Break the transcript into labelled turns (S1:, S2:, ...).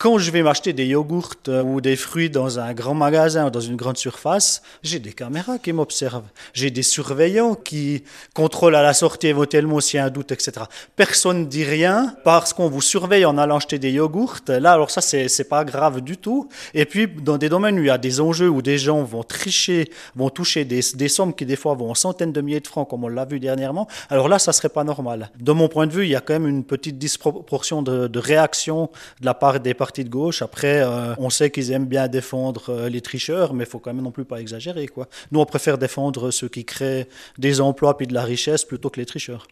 S1: Quand je vais m'acheter des yogourts ou des fruits dans un grand magasin ou dans une grande surface, j'ai des caméras qui m'observent. J'ai des surveillants qui contrôlent à la sortie éventuellement s'il y a un doute, etc. Personne ne dit rien parce qu'on vous surveille en allant acheter des yogourts. Là, alors ça, c'est pas grave du tout. Et puis, dans des domaines où il y a des enjeux, où des gens vont tricher, vont toucher des sommes qui des fois vont en centaines de milliers de francs, comme on l'a vu dernièrement, alors là, ça serait pas normal. De mon point de vue, il y a quand même une petite disproportion de réaction de la part des partis de gauche. Après, on sait qu'ils aiment bien défendre les tricheurs, mais il faut quand même non plus pas exagérer, quoi. Nous, on préfère défendre ceux qui créent des emplois puis de la richesse plutôt que les tricheurs.